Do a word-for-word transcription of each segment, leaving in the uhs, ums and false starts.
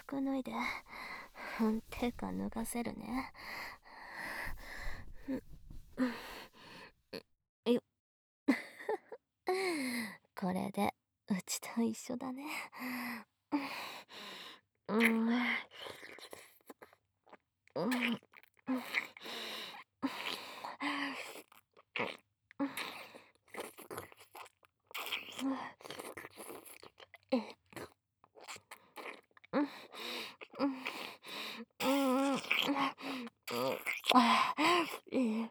服脱いで。てか脱がせるね。よっ。これでうちと一緒だね。うん。うん。えっと。うん。うん。うん。うん。ああ、ええ。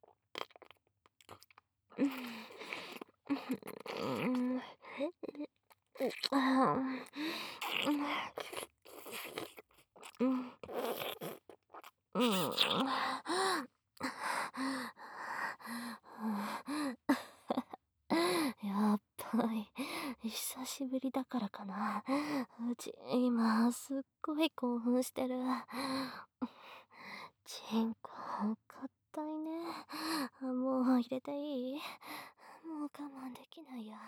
うん。うん。ああ。うん。うん。うん。やっぱり、久しぶりだからかな。うち、今、すっごい興奮してる。チンコ、硬いね。もう入れていい？もう我慢できないや。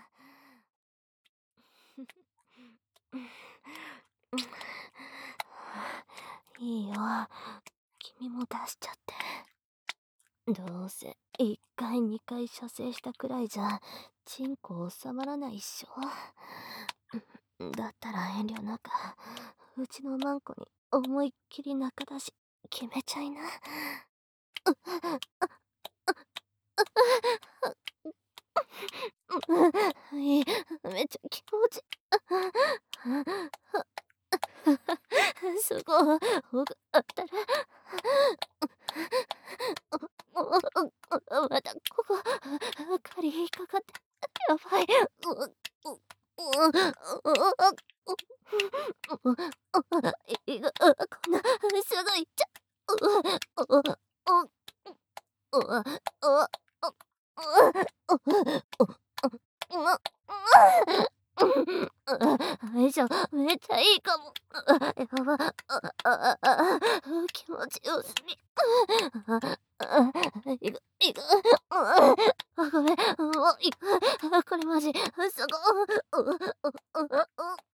いいよ。君も出しちゃって。どうせ、いっかいにかい射精したくらいじゃ、チンコ収まらないっしょ。だったら遠慮なく、うちのマンコに思いっきり中出し、決めちゃいな。いい、めっちゃ気持ちすごい、ほがったら。またここ、針引っかかって、やばい。ううういが、こんな、すぐいっちゃう。ううううよいしょ、めっちゃいいかも。やば、気持ちよすぎ。いく、いく、あ、ごめん、もういく。これマジ、すご。